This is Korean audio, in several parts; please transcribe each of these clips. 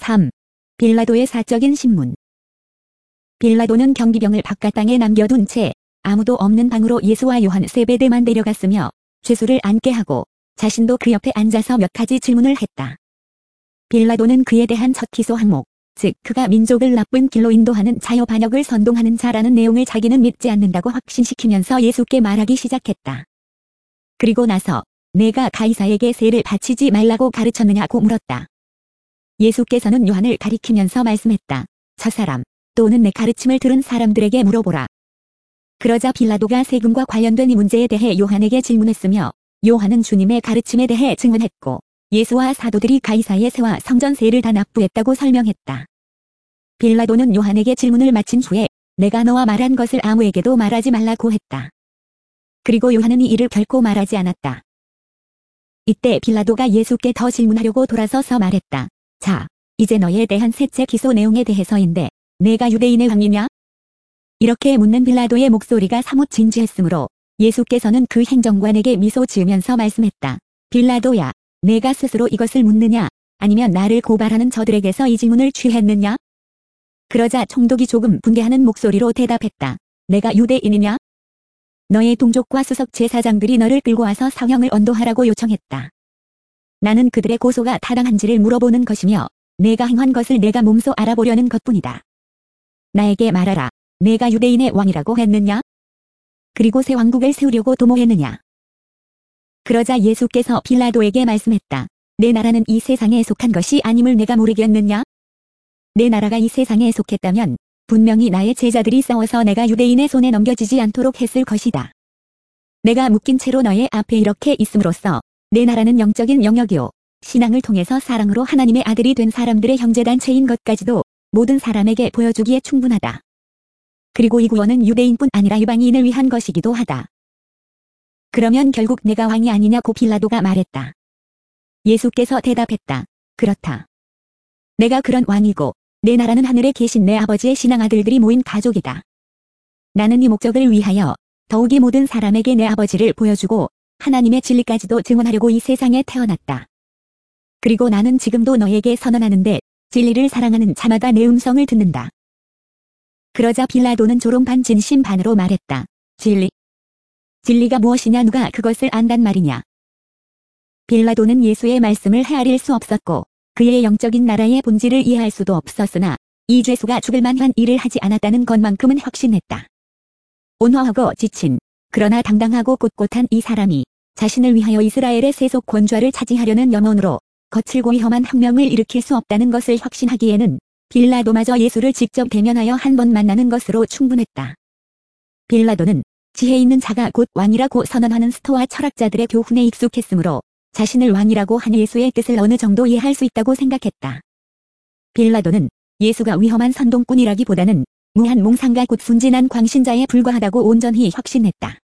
3. 빌라도의 사적인 신문. 빌라도는 경비병을 바깥 방에 남겨둔 채 아무도 없는 방으로 예수와 요한 세베대만 데려갔으며 죄수를 앉게 하고 자신도 그 옆에 앉아서 몇 가지 질문을 했다. 빌라도는 그에 대한 첫 기소 항목, 즉 그가 민족을 나쁜 길로 인도하는 자여 반역을 선동하는 자라는 내용을 자기는 믿지 않는다고 확신시키면서 예수께 말하기 시작했다. 그리고 나서 내가 가이사에게 세를 바치지 말라고 가르쳤느냐고 물었다. 예수께서는 요한을 가리키면서 말씀했다. 저 사람 또는 내 가르침을 들은 사람들에게 물어보라. 그러자 빌라도가 세금과 관련된 이 문제에 대해 요한에게 질문했으며 요한은 주님의 가르침에 대해 증언했고 예수와 사도들이 가이사의 세와 성전세를 다 납부했다고 설명했다. 빌라도는 요한에게 질문을 마친 후에 내가 너와 말한 것을 아무에게도 말하지 말라고 했다. 그리고 요한은 이 일을 결코 말하지 않았다. 이때 빌라도가 예수께 더 질문하려고 돌아서서 말했다. 자, 이제 너에 대한 셋째 기소 내용에 대해서인데 내가 유대인의 왕이냐? 이렇게 묻는 빌라도의 목소리가 사뭇 진지했으므로 예수께서는 그 행정관에게 미소 지으면서 말씀했다. 빌라도야, 내가 스스로 이것을 묻느냐? 아니면 나를 고발하는 저들에게서 이 질문을 취했느냐? 그러자 총독이 조금 분개하는 목소리로 대답했다. 내가 유대인이냐? 너의 동족과 수석 제사장들이 너를 끌고 와서 사형을 언도하라고 요청했다. 나는 그들의 고소가 타당한지를 물어보는 것이며 내가 행한 것을 내가 몸소 알아보려는 것뿐이다. 나에게 말하라. 내가 유대인의 왕이라고 했느냐? 그리고 새 왕국을 세우려고 도모했느냐? 그러자 예수께서 빌라도에게 말씀했다. 내 나라는 이 세상에 속한 것이 아님을 내가 모르겠느냐? 내 나라가 이 세상에 속했다면 분명히 나의 제자들이 싸워서 내가 유대인의 손에 넘겨지지 않도록 했을 것이다. 내가 묶인 채로 너의 앞에 이렇게 있음으로써 내 나라는 영적인 영역이요. 신앙을 통해서 사랑으로 하나님의 아들이 된 사람들의 형제단체인 것까지도 모든 사람에게 보여주기에 충분하다. 그리고 이 구원은 유대인뿐 아니라 이방인을 위한 것이기도 하다. 그러면 결국 내가 왕이 아니냐고 빌라도가 말했다. 예수께서 대답했다. 그렇다. 내가 그런 왕이고 내 나라는 하늘에 계신 내 아버지의 신앙 아들들이 모인 가족이다. 나는 이 목적을 위하여 더욱이 모든 사람에게 내 아버지를 보여주고 하나님의 진리까지도 증언하려고 이 세상에 태어났다. 그리고 나는 지금도 너에게 선언하는데 진리를 사랑하는 자마다 내 음성을 듣는다. 그러자 빌라도는 조롱 반 진심 반으로 말했다. 진리? 진리가 무엇이냐 누가 그것을 안단 말이냐? 빌라도는 예수의 말씀을 헤아릴 수 없었고 그의 영적인 나라의 본질을 이해할 수도 없었으나 이 죄수가 죽을 만한 일을 하지 않았다는 것만큼은 확신했다. 온화하고 지친 그러나 당당하고 꼿꼿한 이 사람이 자신을 위하여 이스라엘의 세속 권좌를 차지하려는 염원으로 거칠고 위험한 혁명을 일으킬 수 없다는 것을 확신하기에는 빌라도마저 예수를 직접 대면하여 한 번 만나는 것으로 충분했다. 빌라도는 지혜 있는 자가 곧 왕이라고 선언하는 스토아 철학자들의 교훈에 익숙했으므로 자신을 왕이라고 한 예수의 뜻을 어느 정도 이해할 수 있다고 생각했다. 빌라도는 예수가 위험한 선동꾼이라기보다는 무한 몽상가 곧 순진한 광신자에 불과하다고 온전히 확신했다.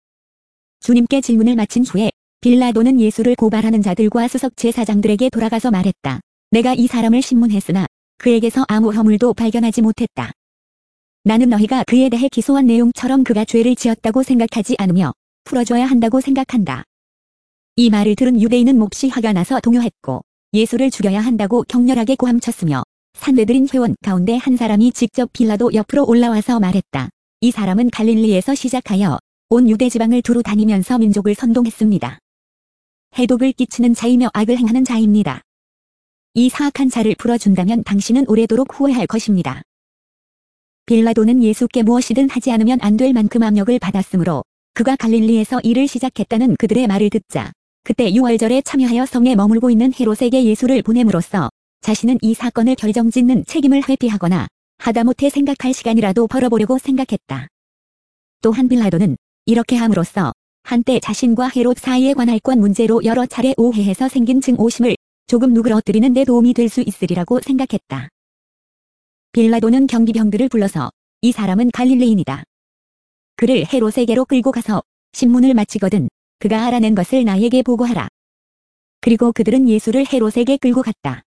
주님께 질문을 마친 후에 빌라도는 예수를 고발하는 자들과 수석 제사장들에게 돌아가서 말했다. 내가 이 사람을 신문했으나 그에게서 아무 허물도 발견하지 못했다. 나는 너희가 그에 대해 기소한 내용처럼 그가 죄를 지었다고 생각하지 않으며 풀어줘야 한다고 생각한다. 이 말을 들은 유대인은 몹시 화가 나서 동요했고 예수를 죽여야 한다고 격렬하게 고함쳤으며 산배들인 회원 가운데 한 사람이 직접 빌라도 옆으로 올라와서 말했다. 이 사람은 갈릴리에서 시작하여 온 유대 지방을 두루 다니면서 민족을 선동했습니다. 해독을 끼치는 자이며 악을 행하는 자입니다. 이 사악한 자를 풀어준다면 당신은 오래도록 후회할 것입니다. 빌라도는 예수께 무엇이든 하지 않으면 안 될 만큼 압력을 받았으므로 그가 갈릴리에서 일을 시작했다는 그들의 말을 듣자 그때 유월절에 참여하여 성에 머물고 있는 헤롯에게 예수를 보냄으로써 자신은 이 사건을 결정짓는 책임을 회피하거나 하다못해 생각할 시간이라도 벌어보려고 생각했다. 또한 빌라도는 이렇게 함으로써 한때 자신과 헤롯 사이에 관할 권 문제로 여러 차례 오해해서 생긴 증오심을 조금 누그러뜨리는 데 도움이 될 수 있으리라고 생각했다. 빌라도는 경비병들을 불러서 이 사람은 갈릴리인이다. 그를 헤롯에게로 끌고 가서 신문을 마치거든 그가 알아낸 것을 나에게 보고하라. 그리고 그들은 예수를 헤롯에게 끌고 갔다.